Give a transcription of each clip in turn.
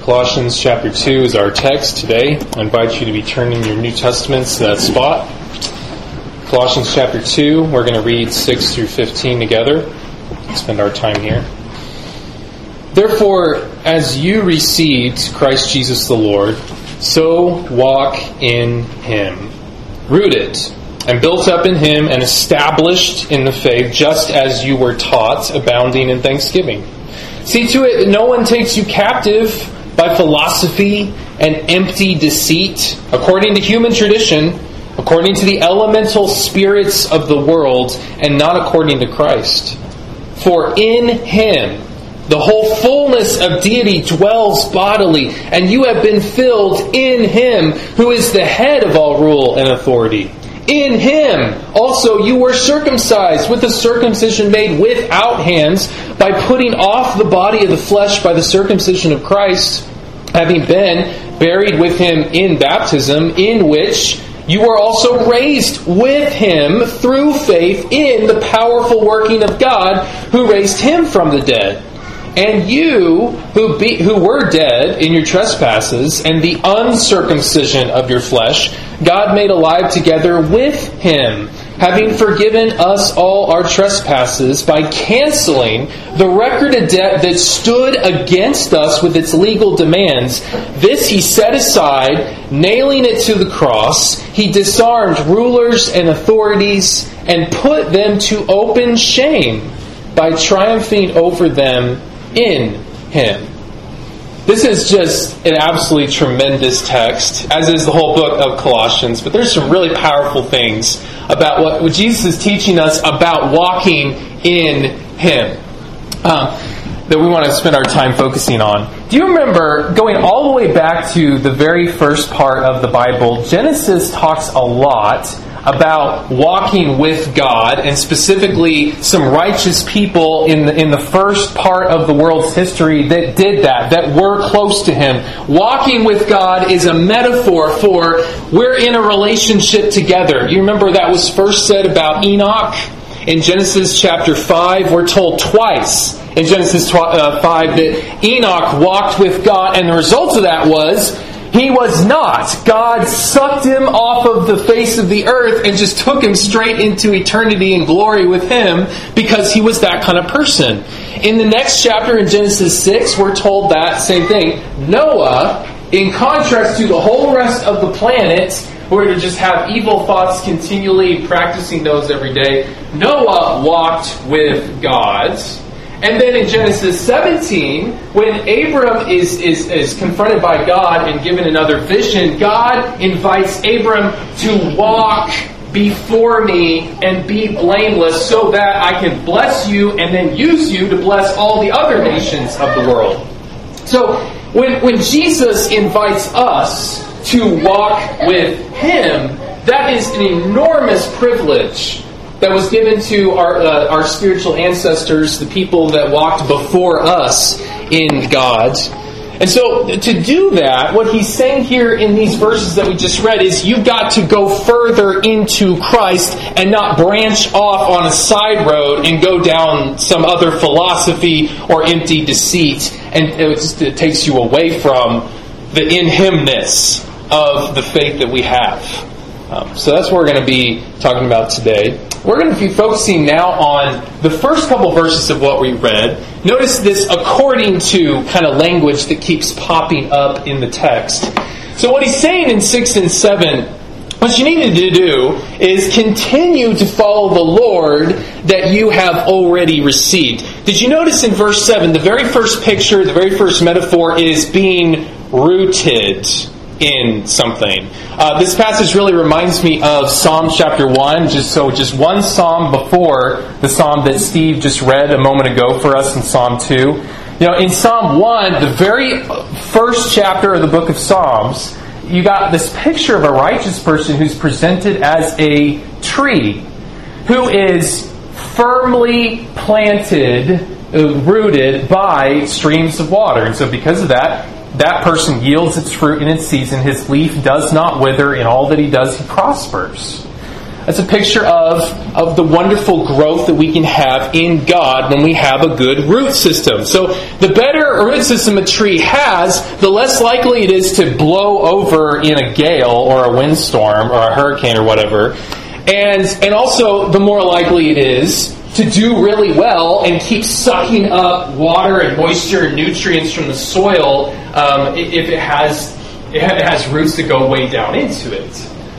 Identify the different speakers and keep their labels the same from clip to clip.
Speaker 1: Colossians chapter 2 is our text today. I invite you to be turning your New Testaments to that spot. Colossians chapter 2, we're going to read 6 through 15 together. Spend our time here. Therefore, as you received Christ Jesus the Lord, so walk in Him, rooted and built up in Him and established in the faith, just as you were taught, abounding in thanksgiving. See to it that no one takes you captive by philosophy and empty deceit, according to human tradition, according to the elemental spirits of the world, and not according to Christ. For in Him the whole fullness of deity dwells bodily, and you have been filled in Him, who is the head of all rule and authority. In Him also you were circumcised with a circumcision made without hands, by putting off the body of the flesh by the circumcision of Christ, having been buried with Him in baptism, in which you were also raised with Him through faith in the powerful working of God, who raised Him from the dead. And you, who were dead in your trespasses and the uncircumcision of your flesh, God made alive together with Him, having forgiven us all our trespasses by canceling the record of debt that stood against us with its legal demands. This He set aside, nailing it to the cross. He disarmed rulers and authorities and put them to open shame by triumphing over them in Him. This is just an absolutely tremendous text, as is the whole book of Colossians. But there's some really powerful things about what Jesus is teaching us about walking in Him that we want to spend our time focusing on. Do you remember, going all the way back to the very first part of the Bible, Genesis talks a lot about walking with God, and specifically some righteous people in the first part of the world's history that did that were close to Him. Walking with God is a metaphor for we're in a relationship together. You remember that was first said about Enoch in Genesis chapter 5. We're told twice in Genesis 5 that Enoch walked with God, and the result of that was he was not. God sucked him off of the face of the earth and just took him straight into eternity and glory with Him, because he was that kind of person. In the next chapter, in Genesis 6, we're told that same thing. Noah, in contrast to the whole rest of the planet, who are to just have evil thoughts continually, practicing those every day, Noah walked with God. And then in Genesis 17, when Abram is confronted by God and given another vision, God invites Abram to walk before me and be blameless, so that I can bless you and then use you to bless all the other nations of the world. So when Jesus invites us to walk with Him, that is an enormous privilege that was given to our spiritual ancestors, the people that walked before us in God. And so to do that, what he's saying here in these verses that we just read is you've got to go further into Christ and not branch off on a side road and go down some other philosophy or empty deceit. And it takes you away from the in Him-ness of the faith that we have. So that's what we're going to be talking about today. We're going to be focusing now on the first couple verses of what we read. Notice this according to kind of language that keeps popping up in the text. So what he's saying in 6 and 7, what you need to do is continue to follow the Lord that you have already received. Did you notice in verse 7, the very first picture, the very first metaphor is being rooted in something. This passage really reminds me of Psalm chapter 1, just one psalm before the psalm that Steve just read a moment ago for us in Psalm 2. In Psalm 1, the very first chapter of the book of Psalms, you got this picture of a righteous person who's presented as a tree who is firmly planted, rooted by streams of water. And so because of that person yields its fruit in its season. His leaf does not wither. In all that he does, he prospers. That's a picture of the wonderful growth that we can have in God when we have a good root system. So the better a root system a tree has, the less likely it is to blow over in a gale or a windstorm or a hurricane or whatever. And also, the more likely it is to do really well and keep sucking up water and moisture and nutrients from the soil if it has roots that go way down into it.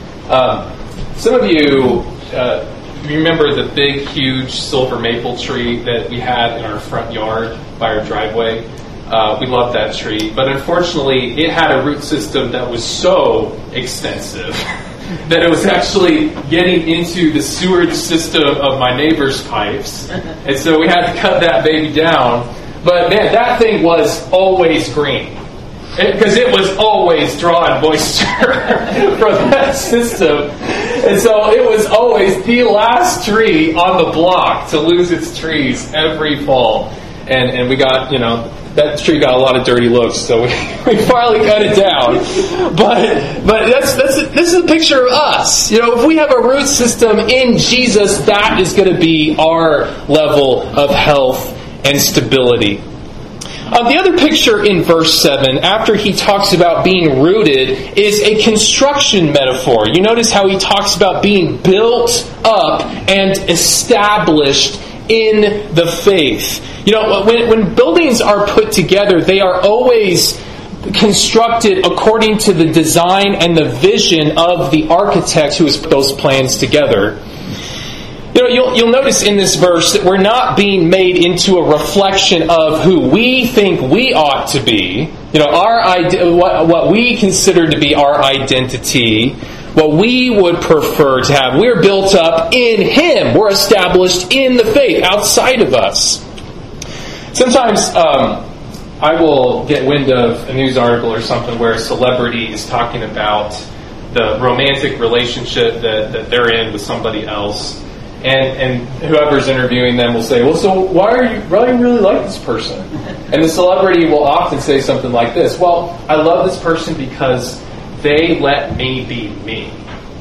Speaker 1: Some of you remember the big, huge silver maple tree that we had in our front yard by our driveway. We loved that tree, but unfortunately, it had a root system that was so extensive that it was actually getting into the sewage system of my neighbor's pipes. And so we had to cut that baby down. But man, that thing was always green. Because it was always drawing moisture from that system. And so it was always the last tree on the block to lose its trees every fall. And we got, that tree got a lot of dirty looks, so we finally cut it down. But this is a picture of us. If we have a root system in Jesus, that is going to be our level of health and stability. The other picture in verse 7, after he talks about being rooted, is a construction metaphor. You notice how he talks about being built up and established in the faith. When buildings are put together, they are always constructed according to the design and the vision of the architect who has put those plans together. You'll notice in this verse that we're not being made into a reflection of who we think we ought to be. What we consider to be our identity, what we would prefer to have. We're built up in Him. We're established in the faith outside of us. Sometimes I will get wind of a news article or something where a celebrity is talking about the romantic relationship that they're in with somebody else. And whoever's interviewing them will say, well, so why do you really like this person? And the celebrity will often say something like this, well, I love this person because they let me be me.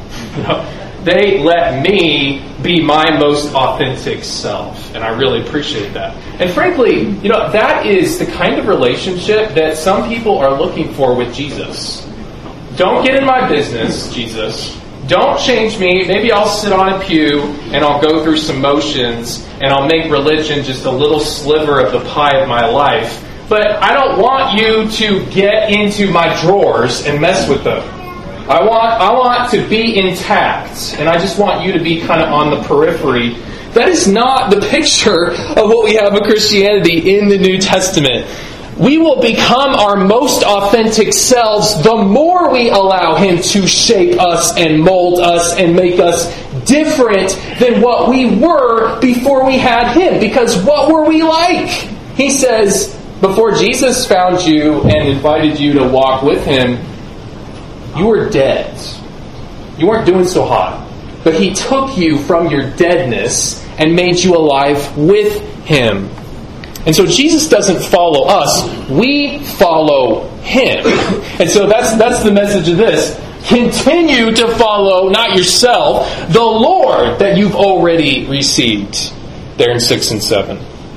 Speaker 1: They let me be my most authentic self. And I really appreciate that. And frankly, that is the kind of relationship that some people are looking for with Jesus. Don't get in my business, Jesus. Don't change me. Maybe I'll sit on a pew and I'll go through some motions and I'll make religion just a little sliver of the pie of my life. But I don't want you to get into my drawers and mess with them. I want to be intact, and I just want you to be kind of on the periphery. That is not the picture of what we have of Christianity in the New Testament. We will become our most authentic selves the more we allow Him to shape us and mold us and make us different than what we were before we had Him. Because what were we like? He says, before Jesus found you and invited you to walk with Him, you were dead. You weren't doing so hot. But He took you from your deadness and made you alive with Him. And so Jesus doesn't follow us, we follow Him. And so that's the message of this. Continue to follow, not yourself, the Lord that you've already received. There in 6 and 7.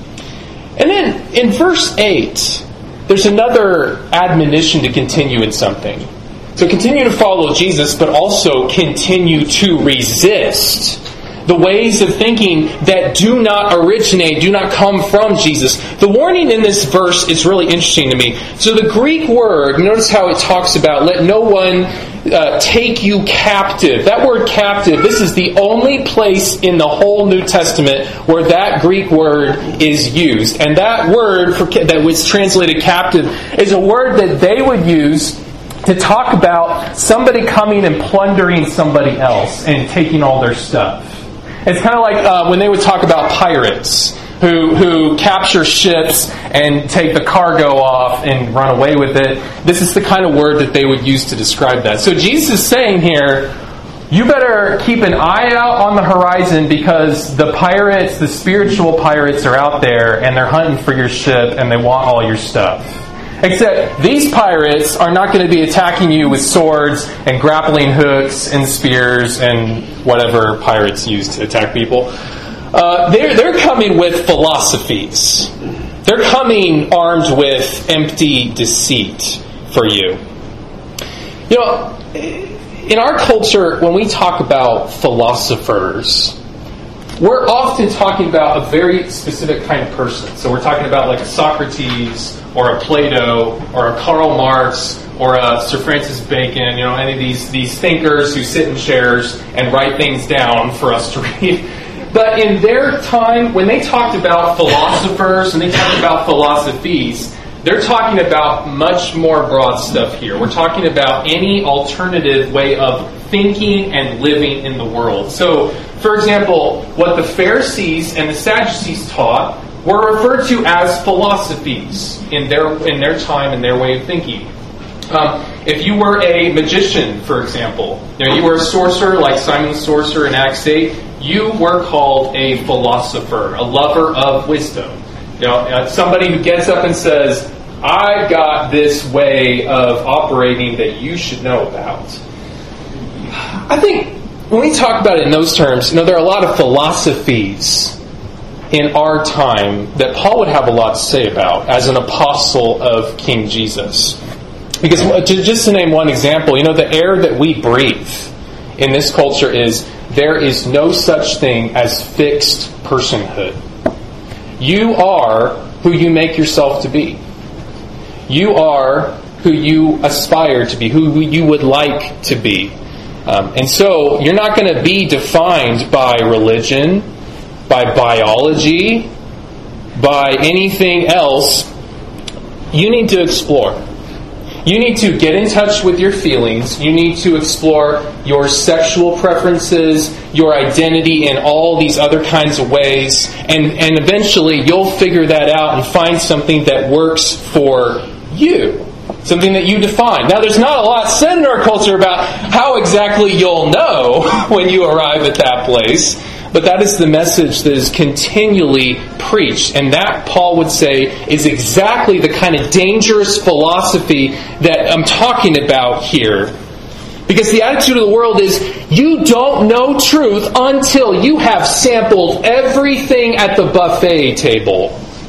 Speaker 1: And then in verse 8, there's another admonition to continue in something. So continue to follow Jesus, but also continue to resist the ways of thinking that do not come from Jesus. The warning in this verse is really interesting to me. So the Greek word, notice how it talks about, let no one take you captive. That word captive, this is the only place in the whole New Testament where that Greek word is used. And that word that was translated captive is a word that they would use to talk about somebody coming and plundering somebody else and taking all their stuff. It's kind of like when they would talk about pirates who capture ships and take the cargo off and run away with it. This is the kind of word that they would use to describe that. So Jesus is saying here, you better keep an eye out on the horizon because the pirates, the spiritual pirates are out there and they're hunting for your ship and they want all your stuff. Except these pirates are not going to be attacking you with swords and grappling hooks and spears and whatever pirates use to attack people. They're coming with philosophies. They're coming armed with empty deceit for you. You know, in our culture, when we talk about philosophers, we're often talking about a very specific kind of person. So we're talking about like a Socrates or a Plato or a Karl Marx or a Sir Francis Bacon, you know, any of these thinkers who sit in chairs and write things down for us to read. But in their time, when they talked about philosophers and they talked about philosophies, they're talking about much more broad stuff here. We're talking about any alternative way of thinking and living in the world. So, for example, what the Pharisees and the Sadducees taught were referred to as philosophies in their time and their way of thinking. If you were a magician, for example, you were a sorcerer like Simon the Sorcerer in Acts 8, you were called a philosopher, a lover of wisdom. Somebody who gets up and says, I've got this way of operating that you should know about. I think when we talk about it in those terms, there are a lot of philosophies in our time that Paul would have a lot to say about as an apostle of King Jesus. Because just to name one example, the air that we breathe in this culture there is no such thing as fixed personhood. You are who you make yourself to be. You are who you aspire to be, who you would like to be. And so you're not going to be defined by religion, by biology, by anything else. You need to explore. You need to get in touch with your feelings. You need to explore your sexual preferences, your identity in all these other kinds of ways. And eventually you'll figure that out and find something that works for you. Something that you define. Now, there's not a lot said in our culture about how exactly you'll know when you arrive at that place. But that is the message that is continually preached. And that, Paul would say, is exactly the kind of dangerous philosophy that I'm talking about here. Because the attitude of the world is, you don't know truth until you have sampled everything at the buffet table.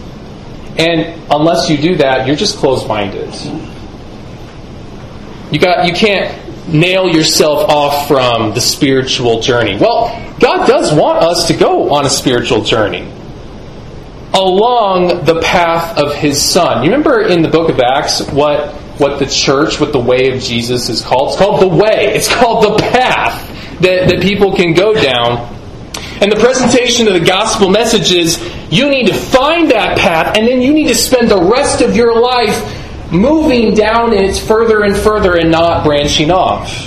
Speaker 1: And unless you do that, you're just closed-minded. You can't nail yourself off from the spiritual journey. Well, God does want us to go on a spiritual journey along the path of His Son. You remember in the book of Acts what the church, what the way of Jesus is called? It's called the way. It's called the path that people can go down. And the presentation of the gospel message is, you need to find that path, and then you need to spend the rest of your life moving down it further and further and not branching off.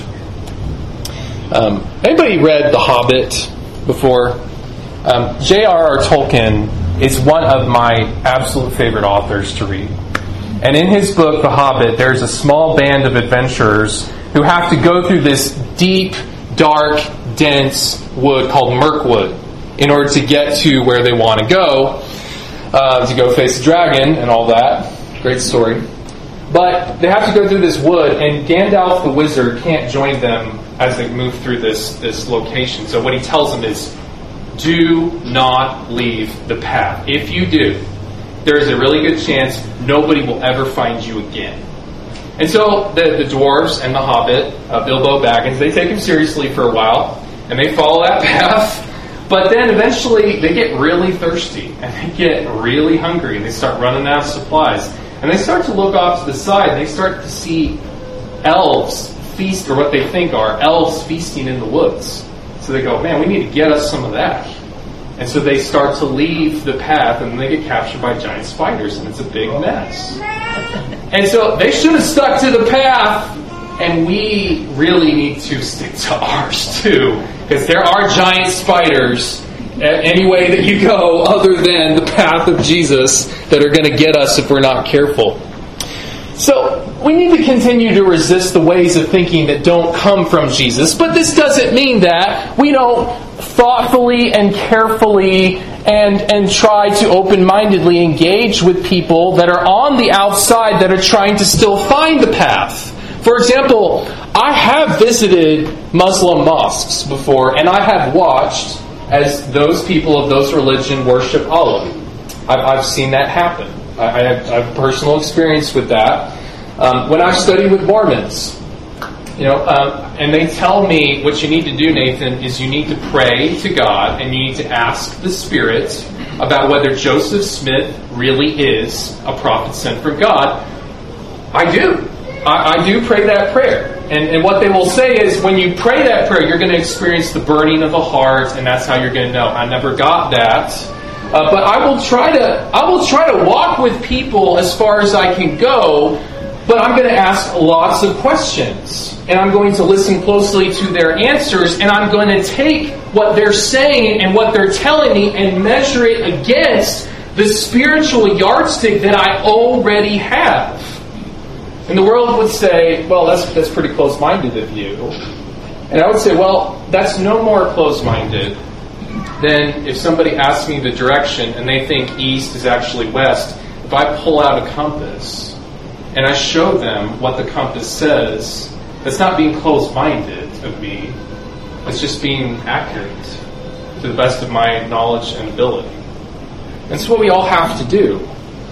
Speaker 1: Anybody read The Hobbit before? J.R.R. Tolkien is one of my absolute favorite authors to read. And in his book, The Hobbit, there's a small band of adventurers who have to go through this deep, dark, dense wood called Mirkwood in order to get to where they want to go face the dragon and all that. Great story. But they have to go through this wood, and Gandalf the wizard can't join them as they move through this location. So what he tells them is, do not leave the path. If you do, there is a really good chance nobody will ever find you again. And so the dwarves and the hobbit, Bilbo Baggins, they take him seriously for a while, and they follow that path. But then eventually they get really thirsty, and they get really hungry, and they start running out of supplies. And they start to look off to the side, and they start to see elves feast, or what they think are elves feasting in the woods. So they go, man, we need to get us some of that. And so they start to leave the path, and they get captured by giant spiders, and it's a big mess. And so they should have stuck to the path, and we really need to stick to ours too, because there are giant spiders any way that you go other than the path of Jesus that are going to get us if we're not careful. So we need to continue to resist the ways of thinking that don't come from Jesus, but this doesn't mean that we don't thoughtfully and carefully and try to open-mindedly engage with people that are on the outside that are trying to still find the path. For example, I have visited Muslim mosques before, and I have watched as those people of those religion worship Allah. I've seen that happen. I have personal experience with that. When I've studied with Mormons, and they tell me what you need to do, Nathan, is you need to pray to God and you need to ask the Spirit about whether Joseph Smith really is a prophet sent from God. I do. I do pray that prayer. And what they will say is when you pray that prayer, you're going to experience the burning of the heart, and that's how you're going to know. I never got that. But I will try to walk with people as far as I can go, but I'm going to ask lots of questions. And I'm going to listen closely to their answers, and I'm going to take what they're saying and what they're telling me and measure it against the spiritual yardstick that I already have. And the world would say, well, that's pretty close-minded of you. And I would say, well, that's no more close-minded than if somebody asks me the direction and they think east is actually west. If I pull out a compass and I show them what the compass says, that's not being close-minded of me. It's just being accurate to the best of my knowledge and ability. And it's what we all have to do.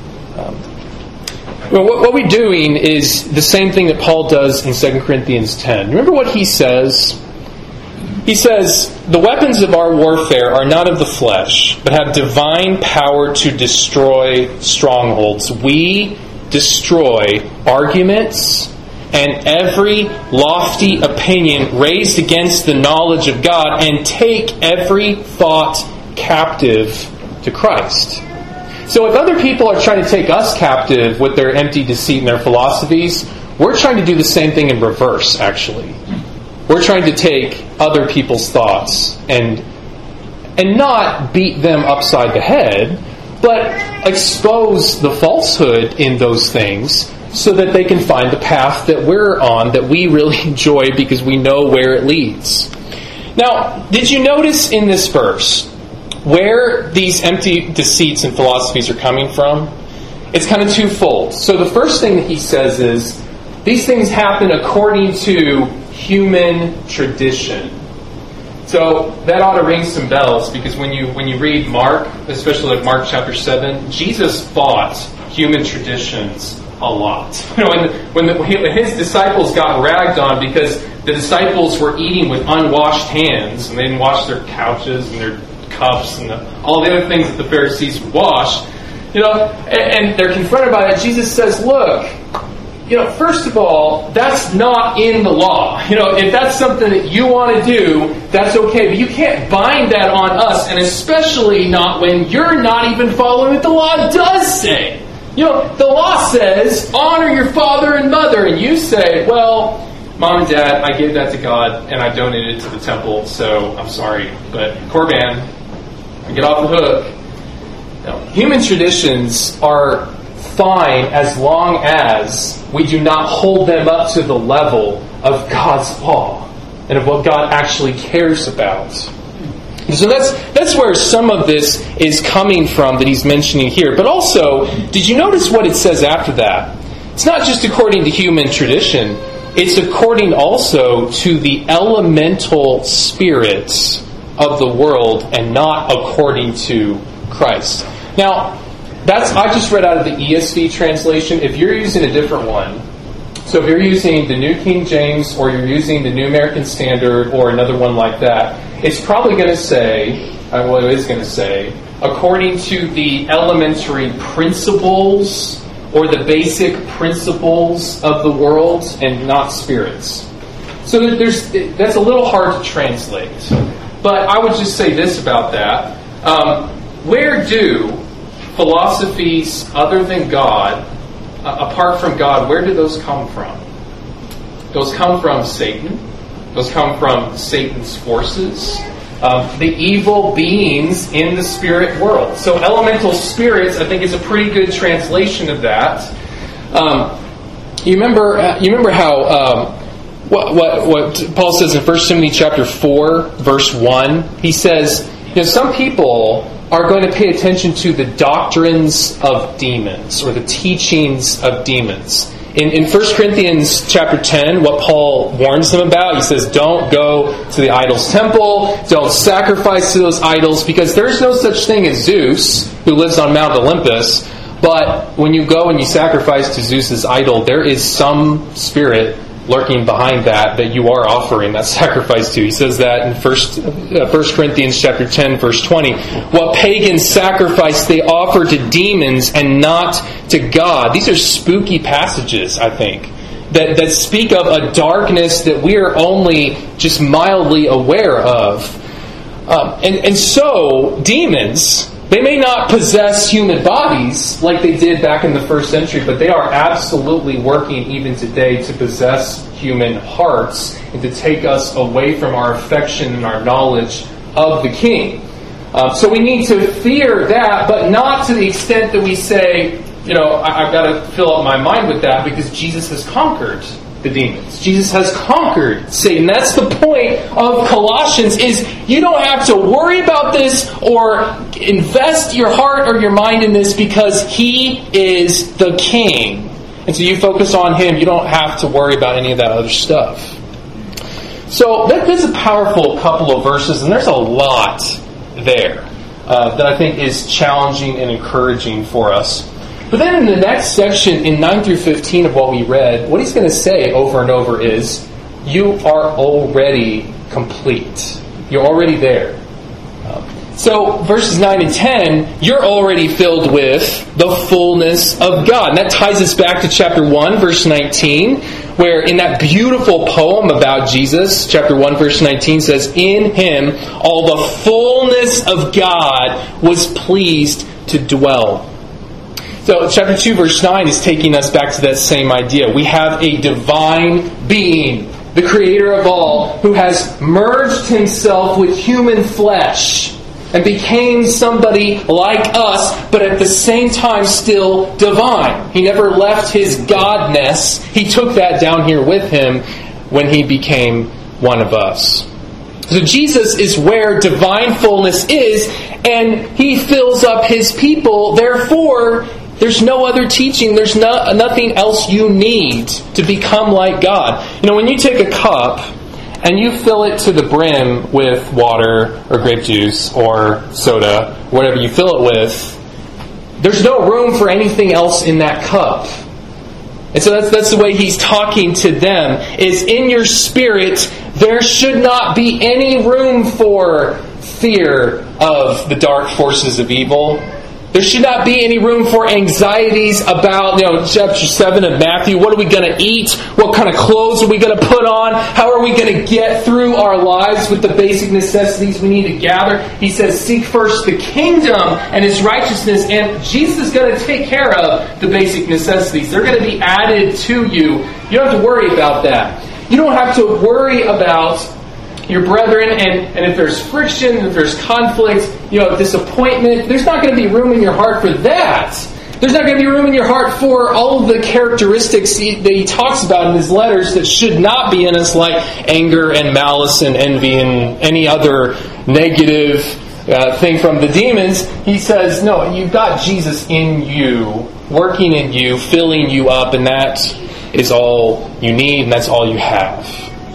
Speaker 1: What we're doing is the same thing that Paul does in 2 Corinthians 10. Remember what he says? He says, the weapons of our warfare are not of the flesh, but have divine power to destroy strongholds. We destroy arguments and every lofty opinion raised against the knowledge of God and take every thought captive to Christ. So if other people are trying to take us captive with their empty deceit and their philosophies, we're trying to do the same thing in reverse, actually. We're trying to take other people's thoughts and not beat them upside the head, but expose the falsehood in those things so that they can find the path that we're on, that we really enjoy because we know where it leads. Now, did you notice in this verse where these empty deceits and philosophies are coming from? It's kind of twofold. So the first thing that he says is, these things happen according to human tradition. So that ought to ring some bells, because when you read Mark, especially like Mark chapter 7, Jesus fought human traditions a lot. When his disciples got ragged on because the disciples were eating with unwashed hands, and they didn't wash their couches and their cups and all the other things that the Pharisees would wash, and they're confronted by that. Jesus says, look, first of all, that's not in the law. If that's something that you want to do, that's okay. But you can't bind that on us, and especially not when you're not even following what the law does say. The law says, honor your father and mother, and you say, well, Mom and Dad, I gave that to God, and I donated it to the temple, so I'm sorry, but Korban, I get off the hook. Now, human traditions are fine as long as we do not hold them up to the level of God's law and of what God actually cares about. So that's where some of this is coming from that he's mentioning here. But also, did you notice what it says after that? It's not just according to human tradition. It's according also to the elemental spirits of the world and not according to Christ. Now, I just read out of the ESV translation. If you're using a different one, so if you're using the New King James or you're using the New American Standard or another one like that, it's probably going to say, it is going to say, according to the elementary principles or the basic principles of the world and not spirits. So that's a little hard to translate. But I would just say this about that. Where do philosophies other than God, apart from God, where do those come from? Those come from Satan. Those come from Satan's forces. The evil beings in the spirit world. So elemental spirits, I think, is a pretty good translation of that. You remember how what Paul says in 1 Timothy chapter 4, verse 1. He says, some people are going to pay attention to the doctrines of demons or the teachings of demons. In 1 Corinthians chapter 10, what Paul warns them about, he says, don't go to the idol's temple, don't sacrifice to those idols, because there's no such thing as Zeus, who lives on Mount Olympus. But when you go and you sacrifice to Zeus's idol, there is some spirit lurking behind that you are offering that sacrifice to. He says that in 1 Corinthians chapter 10, verse 20. What pagans sacrifice they offer to demons and not to God. These are spooky passages, I think, that speak of a darkness that we are only just mildly aware of. And so, demons, they may not possess human bodies like they did back in the first century, but they are absolutely working even today to possess human hearts and to take us away from our affection and our knowledge of the King. So we need to fear that, but not to the extent that we say, I've got to fill up my mind with that because Jesus has conquered the demons. Jesus has conquered Satan. That's the point of Colossians, is you don't have to worry about this or invest your heart or your mind in this because He is the King. And so you focus on Him. You don't have to worry about any of that other stuff. So that's a powerful couple of verses, and there's a lot there that I think is challenging and encouraging for us. But then in the next section, in 9 through 15 of what we read, what he's going to say over and over is, you are already complete. You're already there. So verses 9 and 10, you're already filled with the fullness of God. And that ties us back to chapter 1, verse 19, where in that beautiful poem about Jesus, chapter 1, verse 19 says, in Him all the fullness of God was pleased to dwell. So chapter 2, verse 9 is taking us back to that same idea. We have a divine being, the Creator of all, who has merged Himself with human flesh and became somebody like us, but at the same time still divine. He never left His godness. He took that down here with Him when He became one of us. So Jesus is where divine fullness is, and He fills up His people. Therefore, there's no other teaching. There's nothing else you need to become like God. When you take a cup and you fill it to the brim with water or grape juice or soda, whatever you fill it with, there's no room for anything else in that cup. And so that's the way He's talking to them, is in your spirit, there should not be any room for fear of the dark forces of evil. There should not be any room for anxieties about, chapter 7 of Matthew. What are we going to eat? What kind of clothes are we going to put on? How are we going to get through our lives with the basic necessities we need to gather? He says, seek first the kingdom and His righteousness, and Jesus is going to take care of the basic necessities. They're going to be added to you. You don't have to worry about that. You don't have to worry about your brethren, and if there's friction, if there's conflict, disappointment, there's not going to be room in your heart for that. There's not going to be room in your heart for all of the characteristics that he talks about in his letters that should not be in us, like anger and malice and envy and any other negative thing from the demons. He says, no, you've got Jesus in you, working in you, filling you up, and that is all you need, and that's all you have.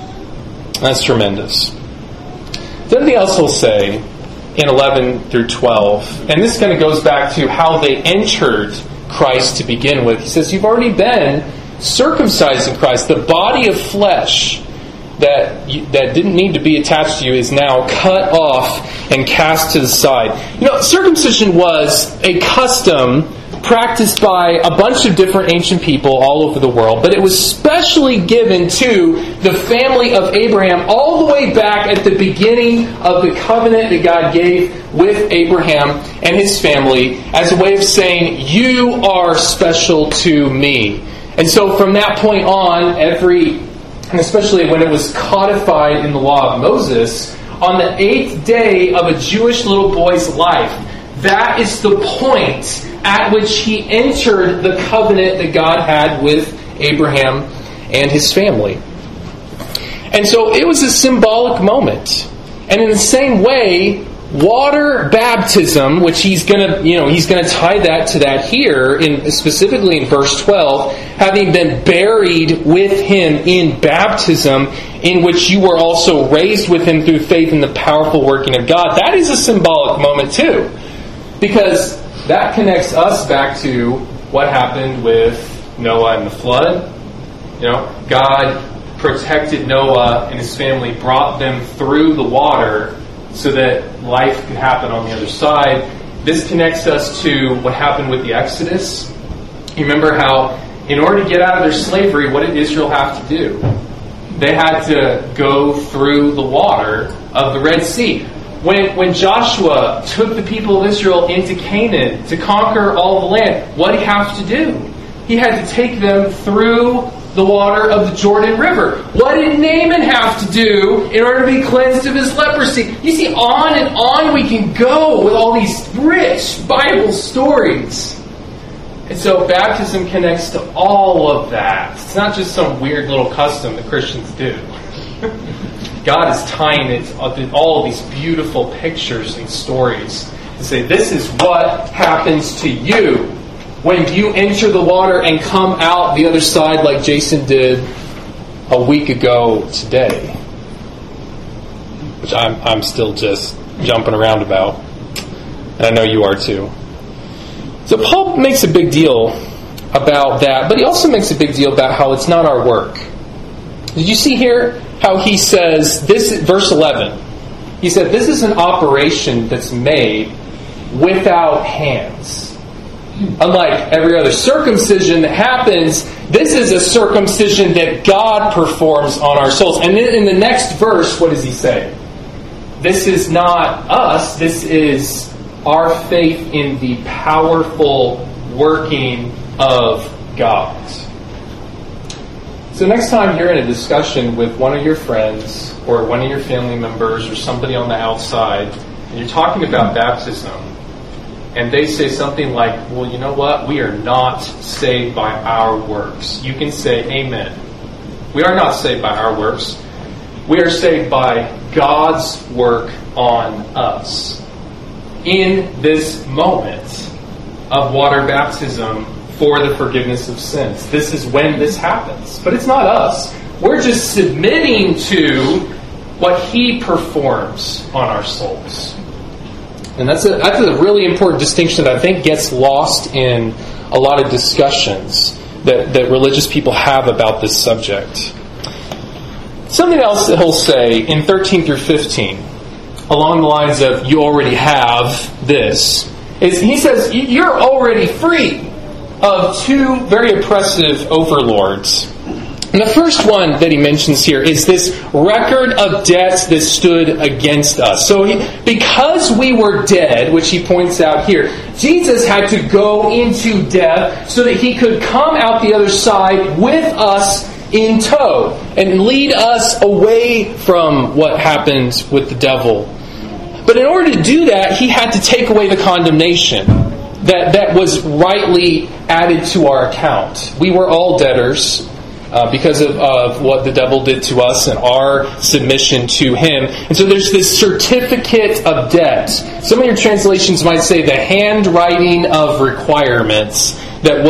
Speaker 1: That's tremendous. Something else he'll say in 11 through 12, and this kind of goes back to how they entered Christ to begin with. He says, you've already been circumcised in Christ. The body of flesh that didn't need to be attached to you is now cut off and cast to the side. Circumcision was a custom practiced by a bunch of different ancient people all over the world, but it was specially given to the family of Abraham all the way back at the beginning of the covenant that God gave with Abraham and his family as a way of saying, you are special to me. And so from that point on, and especially when it was codified in the law of Moses, on the 8th day of a Jewish little boy's life, that is the point at which he entered the covenant that God had with Abraham and his family. And so it was a symbolic moment. And in the same way, water baptism, which he's going to tie that to that here, specifically in verse 12, having been buried with him in baptism, in which you were also raised with him through faith in the powerful working of God. That is a symbolic moment too, because that connects us back to what happened with Noah and the flood. God protected Noah and his family, brought them through the water so that life could happen on the other side. This connects us to what happened with the Exodus. You remember how, in order to get out of their slavery, what did Israel have to do? They had to go through the water of the Red Sea. When Joshua took the people of Israel into Canaan to conquer all the land, what did he have to do? He had to take them through the water of the Jordan River. What did Naaman have to do in order to be cleansed of his leprosy? You see, on and on we can go with all these rich Bible stories. And so baptism connects to all of that. It's not just some weird little custom that Christians do. God is tying it to all of these beautiful pictures and stories to say, this is what happens to you when you enter the water and come out the other side like Jason did a week ago today. Which I'm still just jumping around about. And I know you are too. So Paul makes a big deal about that, but he also makes a big deal about how it's not our work. Did you see here how he says, this, verse 11, he said, this is an operation that's made without hands. Unlike every other circumcision that happens, this is a circumcision that God performs on our souls. And then in the next verse, what does he say? This is not us, this is our faith in the powerful working of God. So next time you're in a discussion with one of your friends or one of your family members or somebody on the outside, and you're talking about baptism, and they say something like, well, you know what? We are not saved by our works. You can say amen. We are not saved by our works. We are saved by God's work on us. In this moment of water baptism for the forgiveness of sins. This is when this happens. But it's not us. We're just submitting to what He performs on our souls. And that's a really important distinction that I think gets lost in a lot of discussions that religious people have about this subject. Something else that he'll say in 13 through 15, along the lines of, you already have this, is he says, you're already free of two very oppressive overlords. And the first one that he mentions here is this record of debts that stood against us. So because we were dead, which he points out here, Jesus had to go into death so that He could come out the other side with us in tow and lead us away from what happened with the devil. But in order to do that, He had to take away the condemnation that was rightly added to our account. We were all debtors because of what the devil did to us and our submission to him. And so there's this certificate of debt. Some of your translations might say the handwriting of requirements that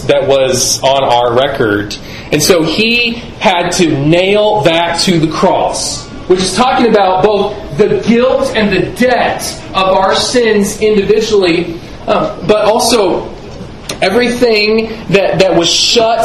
Speaker 1: was on our record. And so He had to nail that to the cross, which is talking about both the guilt and the debt of our sins individually, but also everything that was shut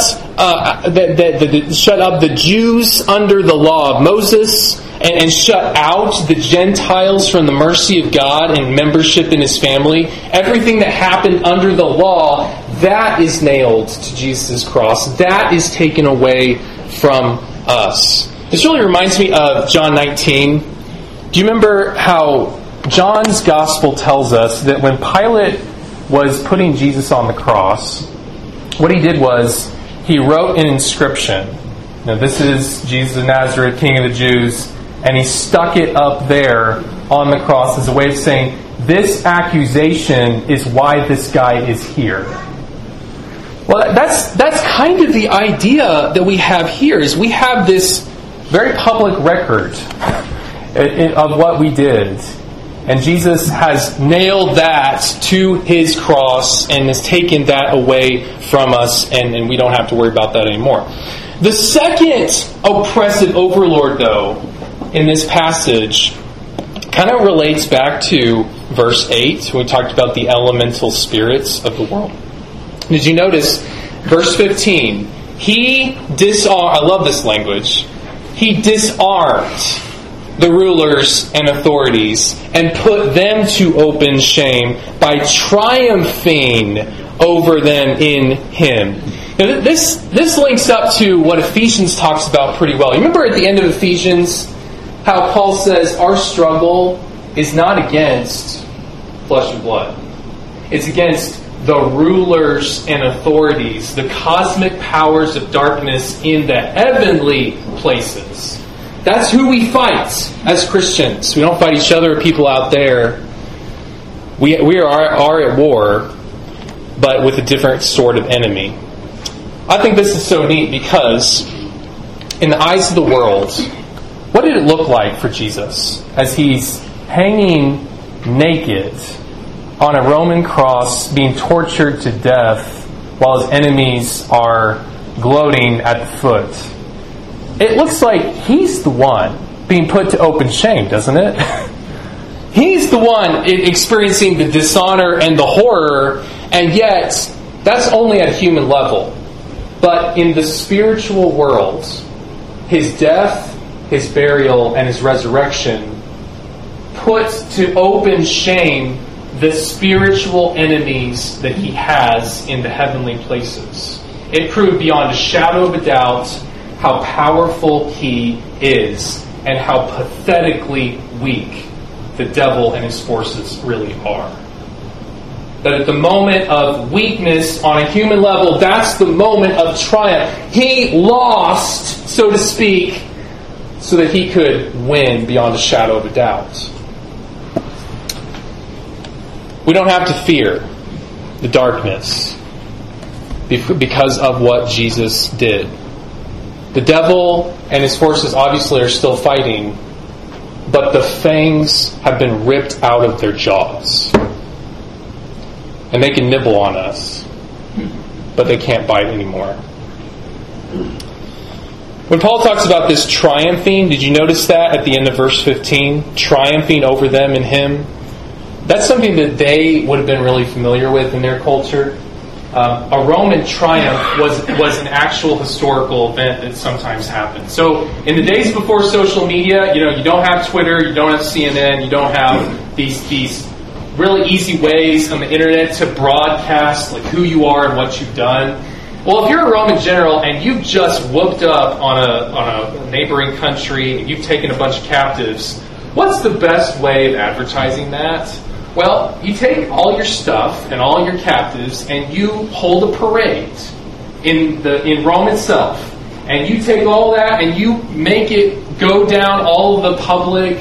Speaker 1: up the Jews under the law of Moses and shut out the Gentiles from the mercy of God and membership in His family. Everything that happened under the law, that is nailed to Jesus' cross. That is taken away from us. This really reminds me of John 19. Do you remember how John's Gospel tells us that when Pilate was putting Jesus on the cross, what he did was he wrote an inscription. Now, this is Jesus of Nazareth, King of the Jews, and he stuck it up there on the cross as a way of saying, this accusation is why this guy is here. Well, that's kind of the idea that we have here, is we have this very public record of what we did. And Jesus has nailed that to his cross and has taken that away from us, and we don't have to worry about that anymore. The second oppressive overlord, though, in this passage kind of relates back to verse 8, when we talked about the elemental spirits of the world. Did you notice verse 15? I love this language. He disarmed the rulers and authorities and put them to open shame by triumphing over them in him. Now, this links up to what Ephesians talks about pretty well. You remember at the end of Ephesians how Paul says our struggle is not against flesh and blood. It's against the rulers and authorities, the cosmic powers of darkness in the heavenly places. That's who we fight as Christians. We don't fight each other or people out there. We are at war, but with a different sort of enemy. I think this is so neat because in the eyes of the world, what did it look like for Jesus as he's hanging naked on a Roman cross, being tortured to death while his enemies are gloating at the foot? It looks like he's the one being put to open shame, doesn't it? He's the one experiencing the dishonor and the horror, and yet that's only at a human level. But in the spiritual world, his death, his burial, and his resurrection put to open shame the spiritual enemies that he has in the heavenly places. It proved beyond a shadow of a doubt how powerful he is and how pathetically weak the devil and his forces really are. That at the moment of weakness on a human level, that's the moment of triumph. He lost, so to speak, so that he could win beyond a shadow of a doubt. We don't have to fear the darkness because of what Jesus did. The devil and his forces obviously are still fighting, but the fangs have been ripped out of their jaws. And they can nibble on us, but they can't bite anymore. When Paul talks about this triumphing, did you notice that at the end of verse 15? Triumphing over them in him. That's something that they would have been really familiar with in their culture. A Roman triumph was an actual historical event that sometimes happened. So in the days before social media, you don't have Twitter, you don't have CNN, you don't have these really easy ways on the internet to broadcast like who you are and what you've done. Well, if you're a Roman general and you've just whooped up on a neighboring country and you've taken a bunch of captives, what's the best way of advertising that? Well, you take all your stuff and all your captives and you hold a parade in Rome itself. And you take all that and you make it go down all of the public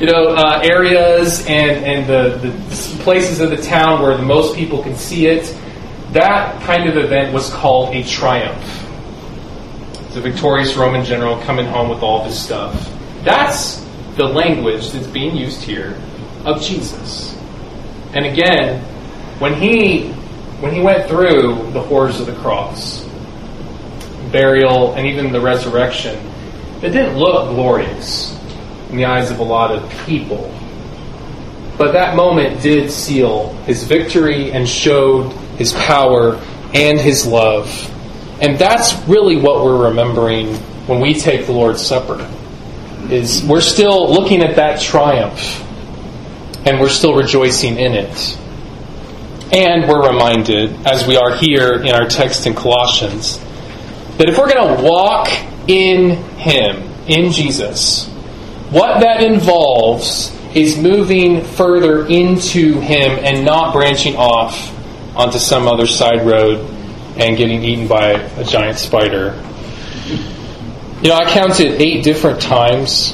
Speaker 1: areas and the places of the town where the most people can see it. That kind of event was called a triumph. It's a victorious Roman general coming home with all this stuff. That's the language that's being used here of Jesus. And again, when he went through the horrors of the cross, burial, and even the resurrection, it didn't look glorious in the eyes of a lot of people. But that moment did seal his victory and showed his power and his love. And that's really what we're remembering when we take the Lord's Supper. Is we're still looking at that triumph. And we're still rejoicing in it. And we're reminded, as we are here in our text in Colossians, that if we're going to walk in him, in Jesus, what that involves is moving further into him and not branching off onto some other side road and getting eaten by a giant spider. I counted 8 different times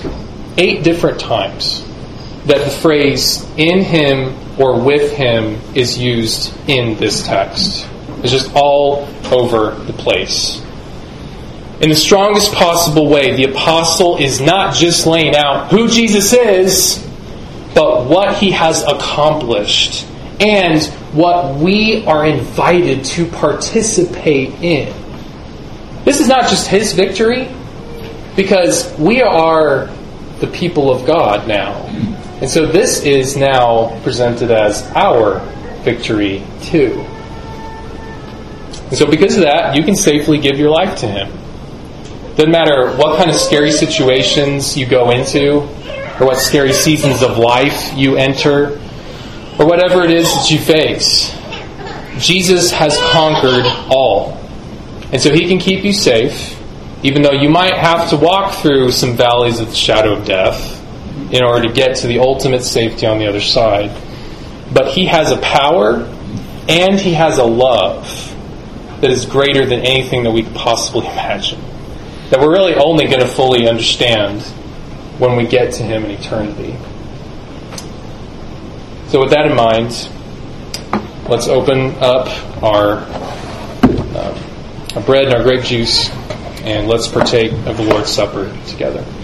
Speaker 1: that the phrase in him or with him is used in this text. It's just all over the place. in the strongest possible way, the apostle is not just laying out who Jesus is, but what he has accomplished and what we are invited to participate in. This is not just his victory, because we are the people of God now. And so this is now presented as our victory too. And so because of that, you can safely give your life to him. Doesn't matter what kind of scary situations you go into, or what scary seasons of life you enter, or whatever it is that you face. Jesus has conquered all. And so he can keep you safe, even though you might have to walk through some valleys of the shadow of death in order to get to the ultimate safety on the other side. But he has a power and he has a love that is greater than anything that we could possibly imagine, that we're really only going to fully understand when we get to him in eternity. So with that in mind, let's open up our bread and our grape juice, and let's partake of the Lord's Supper together.